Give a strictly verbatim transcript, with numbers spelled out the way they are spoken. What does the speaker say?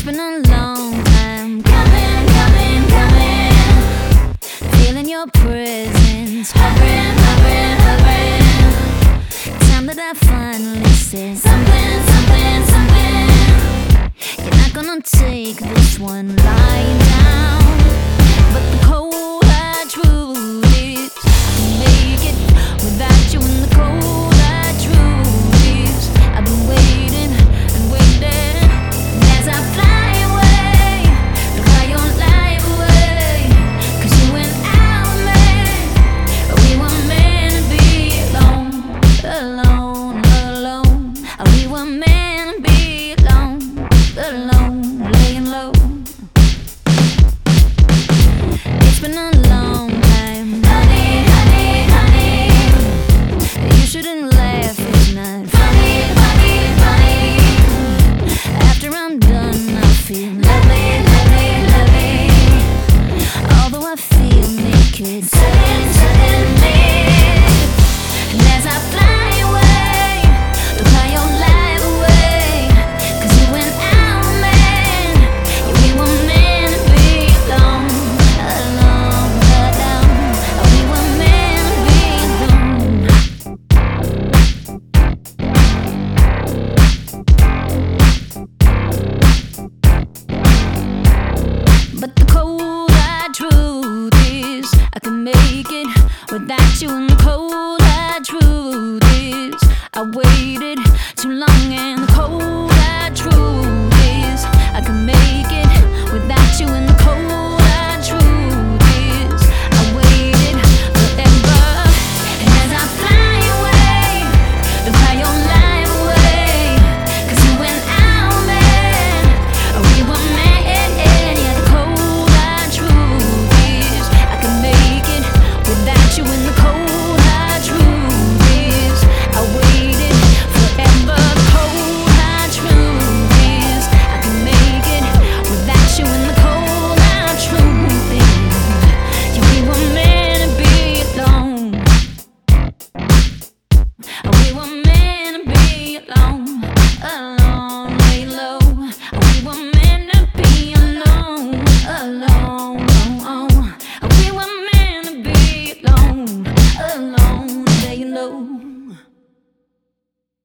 been a long time coming, coming, coming. Feeling your presence, hovering, hovering, hovering. Time that I finally said something, something, something. You're not gonna take this one lying down, but the cold hard truth is I can make it without you. In the cold hard truth is I've been waiting and waiting. And as I fly away, to fly your life away, 'cause you and I were meant, we were meant to be alone, alone, alone. We were meant to be alone, alone, laying low. It's been a long time, honey, honey, honey. You shouldn't laugh, it's not funny, funny, funny. After I'm done, I feel lovely, lovely, lovely. Although I feel naked, sudden, suddenly. And as I fly away, to fly your life away, 'cause you and I were meant, yeah, we were meant to be alone, alone, alone. We were meant to be alone. But the cold hard truth is I can make it without you. And the cold hard truth is I waited too long and